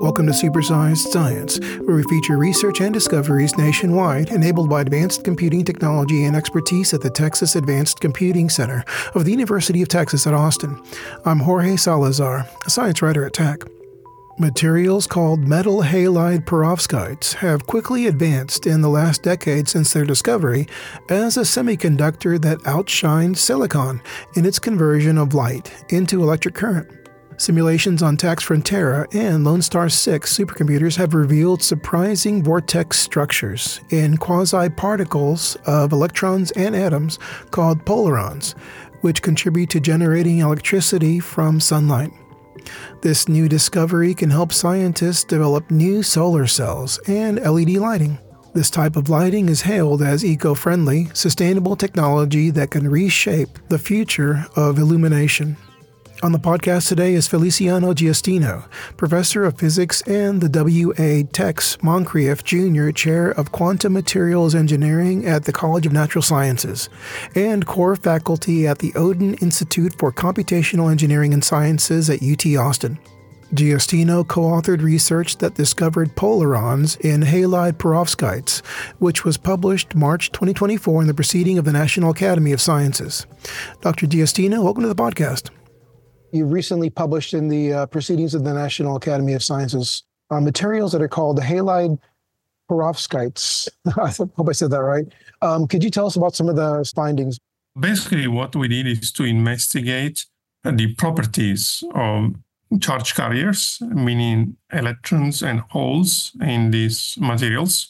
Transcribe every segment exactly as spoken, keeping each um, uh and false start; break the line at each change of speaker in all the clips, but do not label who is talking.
Welcome to Supersized Science, where we feature research and discoveries nationwide enabled by advanced computing technology and expertise at the Texas Advanced Computing Center of the University of Texas at Austin. I'm Jorge Salazar, a science writer at Tech. Materials called metal halide perovskites have quickly advanced in the last decade since their discovery as a semiconductor that outshines silicon in its conversion of light into electric current. Simulations on TACS Frontera and Lone Star six supercomputers have revealed surprising vortex structures in quasi-particles of electrons and atoms called polarons, which contribute to generating electricity from sunlight. This new discovery can help scientists develop new solar cells and L E D lighting. This type of lighting is hailed as eco-friendly, sustainable technology that can reshape the future of illumination. On the podcast today is Feliciano Giustino, professor of physics and the W A Tex Moncrief Junior Chair of Quantum Materials Engineering at the College of Natural Sciences, and core faculty at the Odin Institute for Computational Engineering and Sciences at U T Austin. Giustino co-authored research that discovered polarons in halide perovskites, which was published March twenty twenty-four in the Proceeding of the National Academy of Sciences. Doctor Giustino, welcome to the podcast. You recently published in the uh, Proceedings of the National Academy of Sciences uh, materials that are called halide perovskites. I hope I said that right. Um, could you tell us about some of the findings?
Basically, what we did is to investigate the properties of charge carriers, meaning electrons and holes in these materials.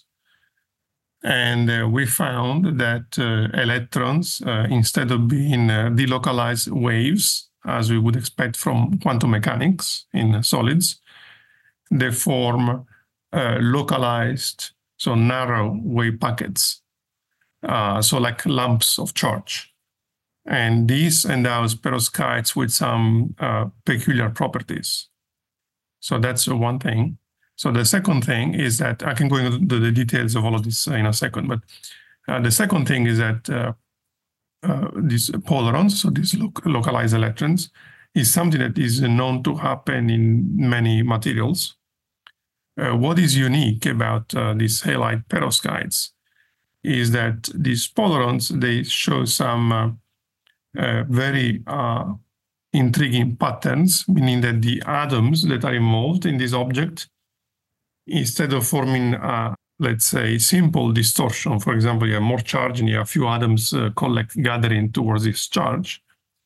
And uh, we found that uh, electrons, uh, instead of being uh, delocalized waves, as we would expect from quantum mechanics in solids, they form uh, localized, so narrow wave packets, uh, so like lumps of charge. And these endows perovskites with some uh, peculiar properties. So that's one thing. So the second thing is that, I can go into the details of all of this in a second, but uh, the second thing is that uh, Uh, these polarons, so these lo- localized electrons, is something that is known to happen in many materials. Uh, what is unique about uh, these halide perovskites is that these polarons, they show some uh, uh, very uh, intriguing patterns, meaning that the atoms that are involved in this object, instead of forming uh, let's say, simple distortion. For example, you have more charge and you have a few atoms uh, collect, gathering towards this charge,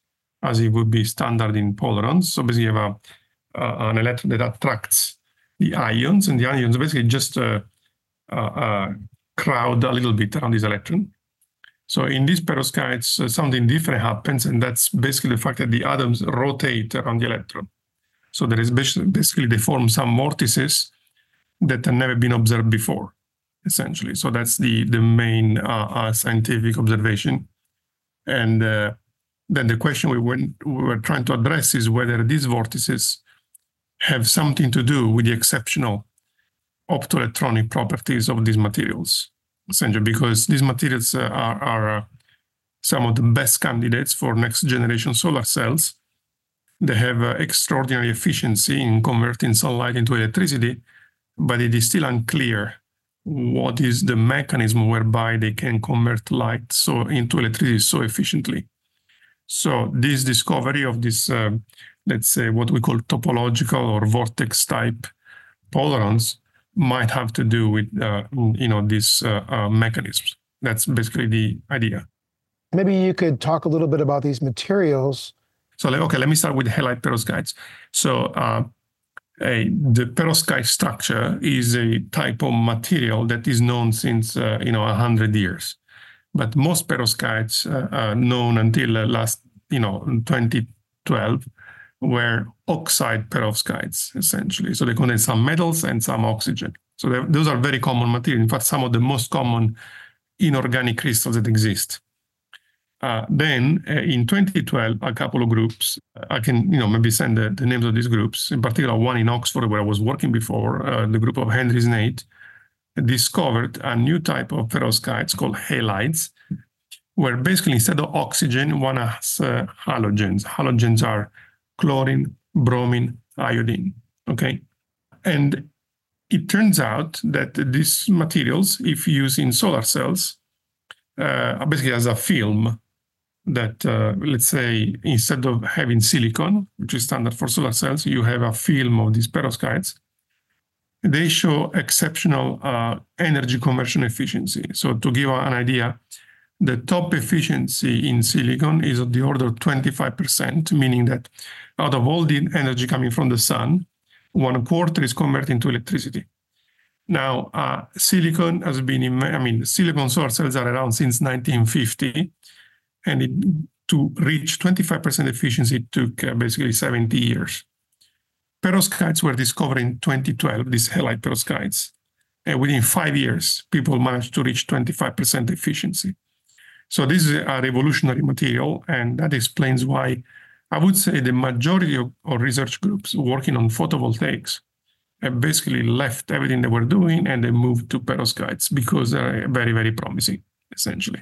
as it would be standard in polarons. So basically, you have a, uh, an electron that attracts the ions, and the ions basically just uh, uh, uh, crowd a little bit around this electron. So in these perovskites, uh, something different happens, and that's basically the fact that the atoms rotate around the electron. So there is basically, basically they form some vortices that have never been observed before, essentially. So that's the, the main uh, uh, scientific observation. And uh, then the question we, went, we were trying to address is whether these vortices have something to do with the exceptional optoelectronic properties of these materials, essentially, because these materials uh, are, are uh, some of the best candidates for next generation solar cells. They have uh, extraordinary efficiency in converting sunlight into electricity, but it is still unclear what is the mechanism whereby they can convert light so into electricity so efficiently. So this discovery of this, uh, let's say, what we call topological or vortex type polarons might have to do with, uh, you know, these uh, uh, mechanisms. That's basically the idea.
Maybe you could talk a little bit about these materials.
So, okay, let me start with halide perovskites. So, uh, A, the perovskite structure is a type of material that is known since, uh, you know, one hundred years. But most perovskites uh, are known until uh, last, you know, twenty twelve, were oxide perovskites, essentially. So they contain some metals and some oxygen. So those are very common materials. In fact, some of the most common inorganic crystals that exist. Uh, then uh, in twenty twelve, a couple of groups, I can, you know, maybe send the, the names of these groups, in particular one in Oxford where I was working before, uh, the group of Henry Snaith, discovered a new type of perovskites called halides, where basically instead of oxygen, one has uh, halogens. Halogens are chlorine, bromine, iodine, okay? and it turns out that these materials, if used in solar cells, uh, basically as a film, that, uh, let's say, instead of having silicon, which is standard for solar cells, you have a film of these perovskites. They show exceptional uh, energy conversion efficiency. So to give an idea, the top efficiency in silicon is of the order of twenty-five percent, meaning that out of all the energy coming from the sun, one quarter is converted into electricity. Now, uh, silicon has been, in, I mean, silicon solar cells are around since nineteen fifty, and it, to reach twenty-five percent efficiency, it took uh, basically seventy years. Perovskites were discovered in twenty twelve, these halide perovskites, and within five years, people managed to reach twenty-five percent efficiency. So this is a revolutionary material, and that explains why I would say the majority of, of research groups working on photovoltaics have basically left everything they were doing and they moved to perovskites because they're very, very promising, essentially.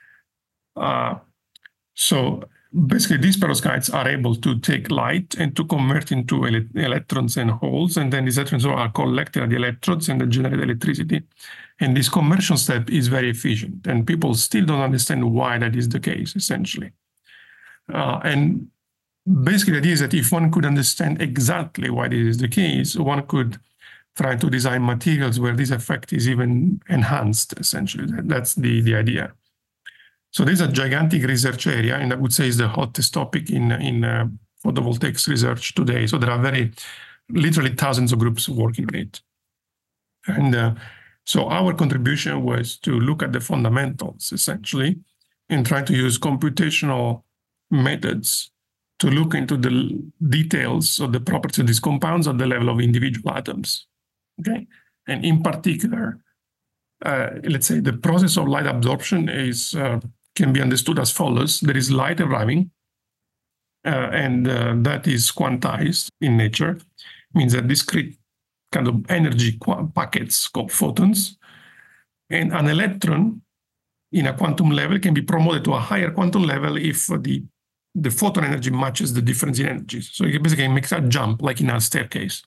Uh, so basically, these perovskites are able to take light and to convert into ele electrons and holes, and then these electrons are collected at the electrodes and they generate electricity. And this conversion step is very efficient, and people still don't understand why that is the case, essentially. Uh, and basically, the idea is that if one could understand exactly why this is the case, one could try to design materials where this effect is even enhanced, essentially. That's the, the idea. So this is a gigantic research area, and I would say is the hottest topic in, in uh, photovoltaics research today. So there are very, literally thousands of groups working on it. And uh, so our contribution was to look at the fundamentals, essentially, and try to use computational methods to look into the details of the properties of these compounds at the level of individual atoms, okay? And in particular, uh, let's say the process of light absorption is uh, can be understood as follows. There is light arriving, uh, and uh, that is quantized in nature. It means that discrete kind of energy packets called photons, and an electron in a quantum level can be promoted to a higher quantum level if the, the photon energy matches the difference in energies. So it basically makes a jump like in a staircase.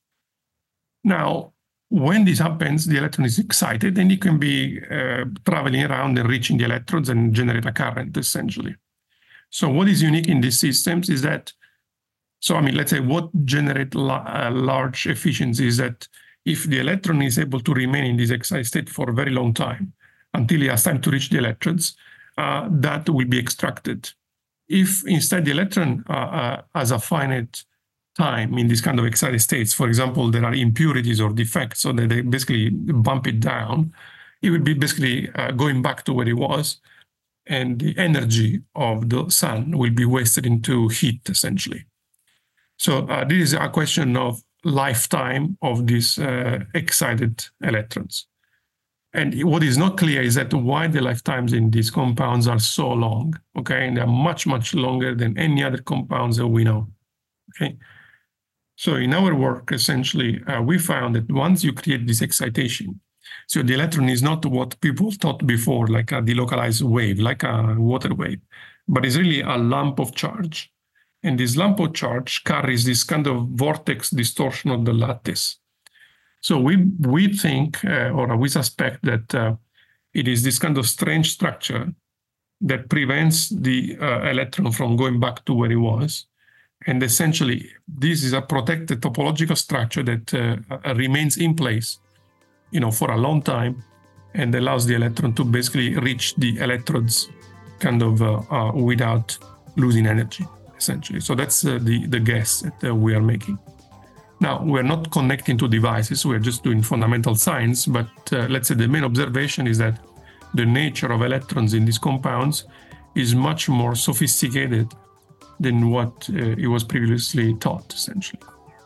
Now, when this happens, the electron is excited and it can be uh, traveling around and reaching the electrodes and generate a current, essentially. So what is unique in these systems is that, so I mean, let's say what generates la uh, large efficiency is that if the electron is able to remain in this excited state for a very long time, until it has time to reach the electrodes, uh, that will be extracted. If instead the electron uh, uh, has a finite time in this kind of excited states, for example, there are impurities or defects, so that they basically bump it down, it would be basically uh, going back to where it was, and the energy of the sun will be wasted into heat, essentially. So uh, this is a question of lifetime of these uh, excited electrons. And what is not clear is that why the lifetimes in these compounds are so long, okay? And they're much, much longer than any other compounds that we know, okay? So in our work, essentially, uh, we found that once you create this excitation, so the electron is not what people thought before, like a delocalized wave, like a water wave, but it's really a lump of charge. And this lump of charge carries this kind of vortex distortion of the lattice. So we, we think, uh, or we suspect that uh, it is this kind of strange structure that prevents the uh, electron from going back to where it was. And essentially, this is a protected topological structure that uh, remains in place, you know, for a long time, and allows the electron to basically reach the electrodes kind of uh, uh, without losing energy, essentially. So that's uh, the, the guess that uh, we are making. Now, we're not connecting to devices, we're just doing fundamental science, but uh, let's say the main observation is that the nature of electrons in these compounds is much more sophisticated than what uh, it was previously taught, essentially.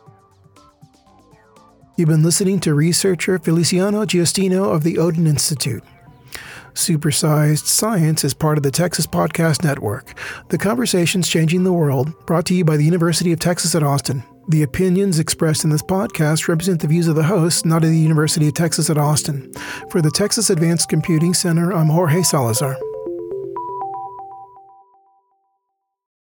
You've been listening to researcher Feliciano Giustino of the Odin Institute. Supersized Science is part of the Texas Podcast Network. The conversations changing the world, brought to you by the University of Texas at Austin. The opinions expressed in this podcast represent the views of the hosts, not of the University of Texas at Austin. For the Texas Advanced Computing Center, I'm Jorge Salazar.